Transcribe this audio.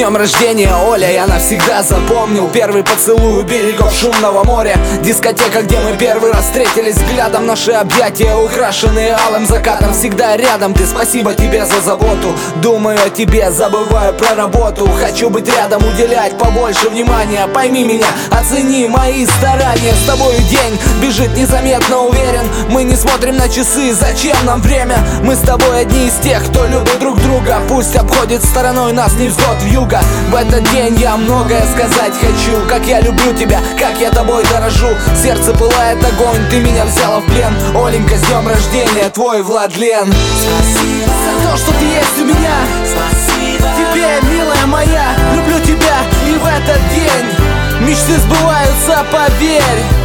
днем рождения, Оля, я навсегда запомнил первый поцелуй у берегов шумного моря. Дискотека, где мы первый раз встретились взглядом. Наши объятия, украшенные алым закатом, всегда рядом. Ты, спасибо тебе за заботу. Думаю о тебе, забываю про работу. Хочу быть рядом, уделять побольше внимания. Пойми меня, оцени мои старания. С тобою день бежит незаметно, уверен. Мы не смотрим на часы, зачем нам время? Мы с тобой одни из тех, кто любит друг друга. Пусть обходит стороной нас невзгод вьюга. В этот день я многое сказать хочу. Как я люблю тебя, как я тобой дорожу. Сердце пылает огонь, ты меня взяла в плен. Оленька, с днем рождения, твой Владлен. Спасибо за то, что ты есть у меня. Спасибо тебе, милая моя, люблю тебя. И в этот день мечты сбываются, поверь.